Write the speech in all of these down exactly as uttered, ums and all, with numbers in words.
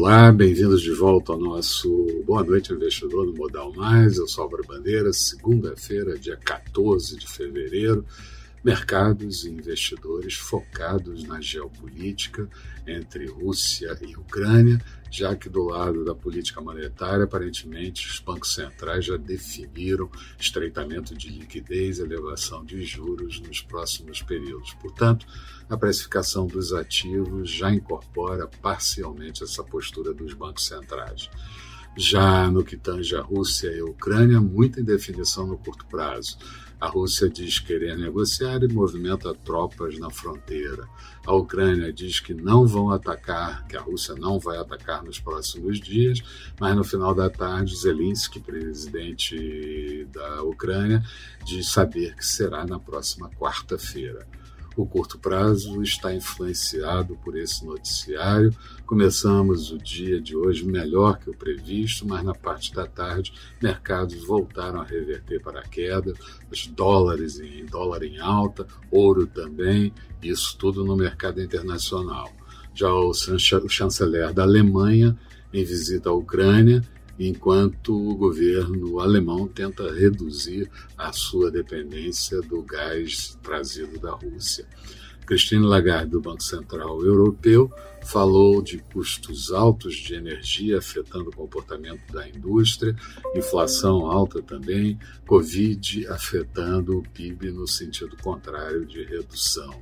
Olá, bem-vindos de volta ao nosso Boa Noite Investidor no Modal Mais. Eu sou Álvaro Bandeira, segunda-feira, dia quatorze de fevereiro. Mercados e investidores focados na geopolítica entre Rússia e Ucrânia, já que do lado da política monetária, aparentemente, os bancos centrais já definiram estreitamento de liquidez e elevação de juros nos próximos períodos. Portanto, a precificação dos ativos já incorpora parcialmente essa postura dos bancos centrais. Já no que tange a Rússia e a Ucrânia, muita indefinição no curto prazo. A Rússia diz querer negociar e movimenta tropas na fronteira. A Ucrânia diz que não vão atacar, que a Rússia não vai atacar nos próximos dias, mas no final da tarde, Zelensky, presidente da Ucrânia, diz saber que será na próxima quarta-feira. O curto prazo está influenciado por esse noticiário. Começamos o dia de hoje melhor que o previsto, mas na parte da tarde, mercados voltaram a reverter para a queda, os dólares em dólar em alta, ouro também, isso tudo no mercado internacional. Já o chanceler da Alemanha, em visita à Ucrânia, enquanto o governo alemão tenta reduzir a sua dependência do gás trazido da Rússia. Christine Lagarde, do Banco Central Europeu, falou de custos altos de energia afetando o comportamento da indústria, inflação alta também, Covid afetando o P I B no sentido contrário de redução.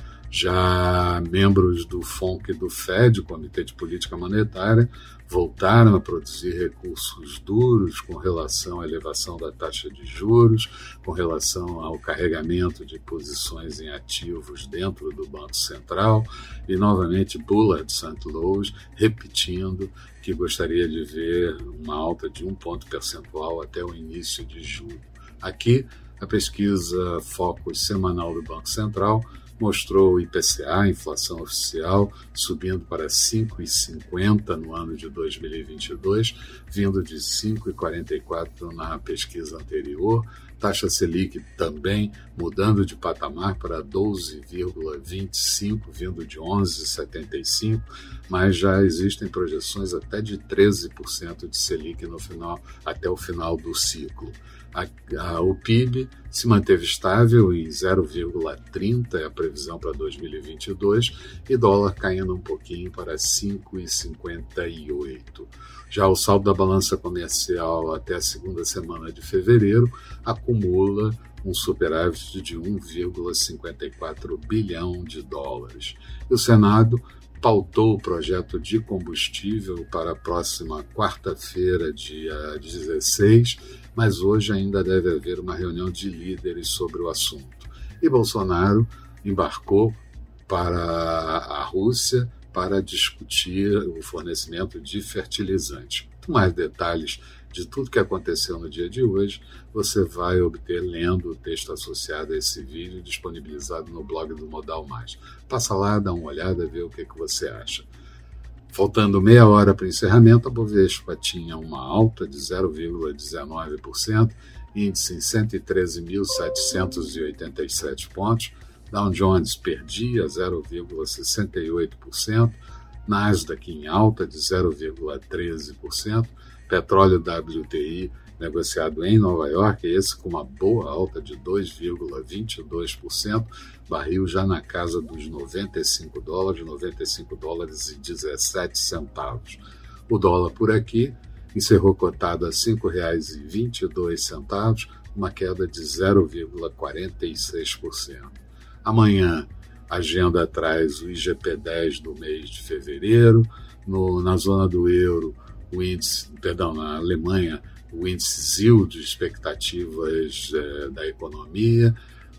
Já membros do F O N C e do F E D, Comitê de Política Monetária, voltaram a produzir recursos duros com relação à elevação da taxa de juros, com relação ao carregamento de posições em ativos dentro do Banco Central, e novamente Bullard Saint Louis repetindo que gostaria de ver uma alta de um ponto percentual até o início de julho. Aqui, a pesquisa Focus semanal do Banco Central mostrou o I P C A, inflação oficial, subindo para cinco vírgula cinquenta no ano de dois mil e vinte e dois, vindo de cinco vírgula quarenta e quatro na pesquisa anterior. Taxa Selic também mudando de patamar para doze vírgula vinte e cinco, vindo de onze vírgula setenta e cinco, mas já existem projeções até de treze por cento de Selic no final, até o final do ciclo. A, a, o P I B se manteve estável em zero vírgula trinta, é a previsão para dois mil e vinte e dois, e dólar caindo um pouquinho para cinco vírgula cinquenta e oito. Já o saldo da balança comercial até a segunda semana de fevereiro acumula um superávit de um vírgula cinquenta e quatro bilhão de dólares. E o Senado pautou o projeto de combustível para a próxima quarta-feira, dia dezesseis, mas hoje ainda deve haver uma reunião de líderes sobre o assunto. E Bolsonaro embarcou para a Rússia para discutir o fornecimento de fertilizantes. Muito mais detalhes de tudo que aconteceu no dia de hoje, você vai obter lendo o texto associado a esse vídeo disponibilizado no blog do Modal Mais. Passa lá, dá uma olhada, vê o que, que você acha. Faltando meia hora para o encerramento, a Bovespa tinha uma alta de zero vírgula dezenove por cento, índice em cento e treze mil setecentos e oitenta e sete pontos, Dow Jones perdia zero vírgula sessenta e oito por cento, Nasdaq em alta de zero vírgula treze por cento, petróleo W T I negociado em Nova York, esse com uma boa alta de dois vírgula vinte e dois por cento, barril já na casa dos noventa e cinco dólares, noventa e cinco dólares e dezessete centavos. O dólar por aqui encerrou cotado a cinco reais e vinte e dois centavos, uma queda de zero vírgula quarenta e seis por cento. Amanhã, a agenda traz o I G P dez do mês de fevereiro, no, na zona do euro, o índice, perdão, na Alemanha, o índice Z I L de expectativas é, da economia,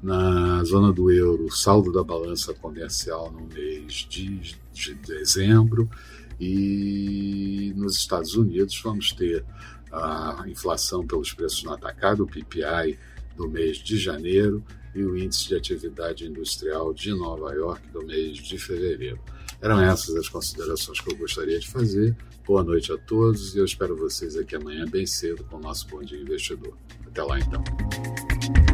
na zona do euro, o saldo da balança comercial no mês de, de dezembro, e nos Estados Unidos vamos ter a inflação pelos preços no atacado, o P P I do mês de janeiro, e o índice de atividade industrial de Nova York do mês de fevereiro. Eram essas as considerações que eu gostaria de fazer. Boa noite a todos e eu espero vocês aqui amanhã bem cedo com o nosso Bom Dia Investidor. Até lá então.